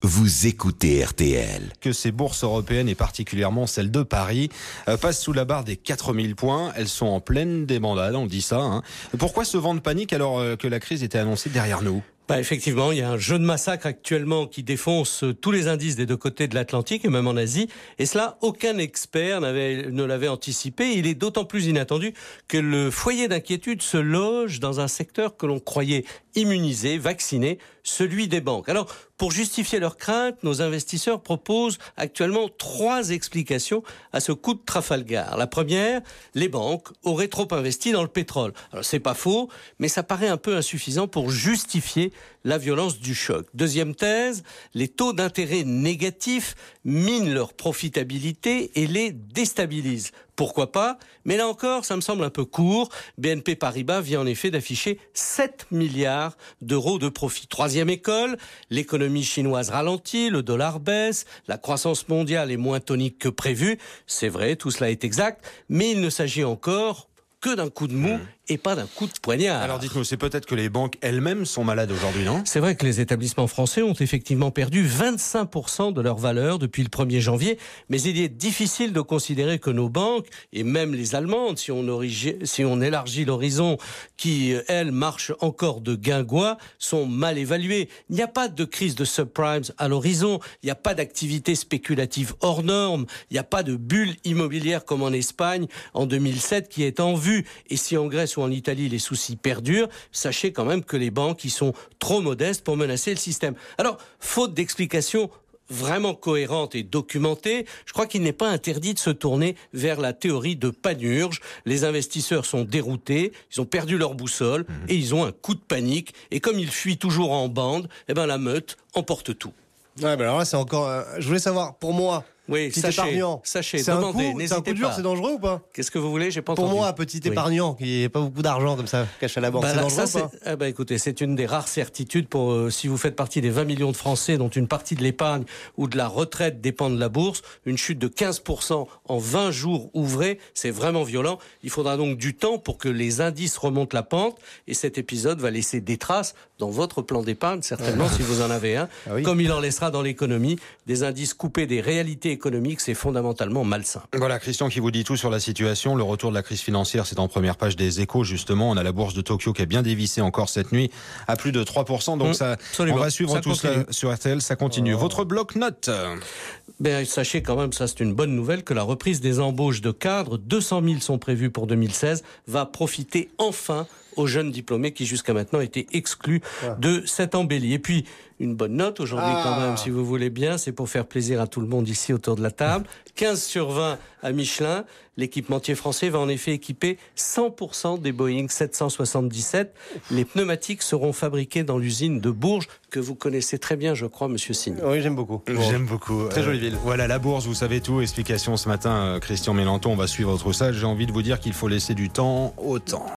vous écoutez RTL. Que ces bourses européennes, et particulièrement celle de Paris, passent sous la barre des 4000 points. Elles sont en pleine débandade, on dit ça. Pourquoi ce vent de panique alors que la crise était annoncée derrière nous ? Effectivement, il y a un jeu de massacre actuellement qui défonce tous les indices des deux côtés de l'Atlantique et même en Asie. Et cela, aucun expert ne l'avait anticipé. Il est d'autant plus inattendu que le foyer d'inquiétude se loge dans un secteur que l'on croyait immunisé, vacciné, celui des banques. Alors, pour justifier leurs craintes, nos investisseurs proposent actuellement 3 explications à ce coup de Trafalgar. La première, les banques auraient trop investi dans le pétrole. Alors, c'est pas faux, mais ça paraît un peu insuffisant pour justifier la violence du choc. Deuxième thèse, les taux d'intérêt négatifs minent leur profitabilité et les déstabilisent. Pourquoi pas ? Mais là encore, ça me semble un peu court. BNP Paribas vient en effet d'afficher 7 milliards d'euros de profit. Troisième école, l'économie chinoise ralentit, le dollar baisse, la croissance mondiale est moins tonique que prévu. C'est vrai, tout cela est exact, mais il ne s'agit encore que d'un coup de mou et pas d'un coup de poignard. Alors dites-nous, c'est peut-être que les banques elles-mêmes sont malades aujourd'hui, non ? C'est vrai que les établissements français ont effectivement perdu 25% de leur valeur depuis le 1er janvier, mais il est difficile de considérer que nos banques, et même les allemandes, si on élargit l'horizon, qui, elles, marchent encore de guingois, sont mal évaluées. Il n'y a pas de crise de subprimes à l'horizon, il n'y a pas d'activité spéculative hors norme, il n'y a pas de bulle immobilière comme en Espagne en 2007 qui est en vue. Et si en Grèce ou en Italie les soucis perdurent, sachez quand même que les banques y sont trop modestes pour menacer le système. Alors, faute d'explications vraiment cohérente et documentée, je crois qu'il n'est pas interdit de se tourner vers la théorie de panurge. Les investisseurs sont déroutés, ils ont perdu leur boussole et ils ont un coup de panique. Et comme ils fuient toujours en bande, la meute emporte tout. Ouais, alors là, c'est encore. Je voulais savoir, pour moi, petit épargnant, sachez, c'est demandez, c'est un coup dur, c'est dangereux ou pas ? Qu'est-ce que vous voulez ? J'ai pas entendu. Pour moi, petit épargnant qui n'a pas beaucoup d'argent comme ça, cache à la banque, c'est dangereux ou pas ? Écoutez, c'est une des rares certitudes pour si vous faites partie des 20 millions de Français dont une partie de l'épargne ou de la retraite dépend de la bourse, une chute de 15% en 20 jours ouvrés, c'est vraiment violent. Il faudra donc du temps pour que les indices remontent la pente et cet épisode va laisser des traces dans votre plan d'épargne, certainement si vous en avez un, comme il en laissera dans l'économie. Des indices coupés des réalités économiques, c'est fondamentalement malsain. Voilà, Christian qui vous dit tout sur la situation. Le retour de la crise financière, c'est en première page des Échos, justement. On a la bourse de Tokyo qui a bien dévissé encore cette nuit à plus de 3%. Donc on va suivre tout cela sur RTL, ça continue. Votre bloc-notes. Sachez quand même, ça c'est une bonne nouvelle, que la reprise des embauches de cadres, 200 000 sont prévues pour 2016, va profiter enfin aux jeunes diplômés qui jusqu'à maintenant étaient exclus de cette embellie. Et puis, une bonne note aujourd'hui quand même, si vous voulez bien, c'est pour faire plaisir à tout le monde ici autour de la table. 15 sur 20 à Michelin. L'équipementier français va en effet équiper 100% des Boeing 777. Les pneumatiques seront fabriqués dans l'usine de Bourges, que vous connaissez très bien, je crois, monsieur Signe. Oui, j'aime beaucoup. J'aime beaucoup. Très jolie ville. Voilà, la bourse, vous savez tout. Explication ce matin, Christian Mélenchon, on va suivre tout ça. J'ai envie de vous dire qu'il faut laisser du temps au temps.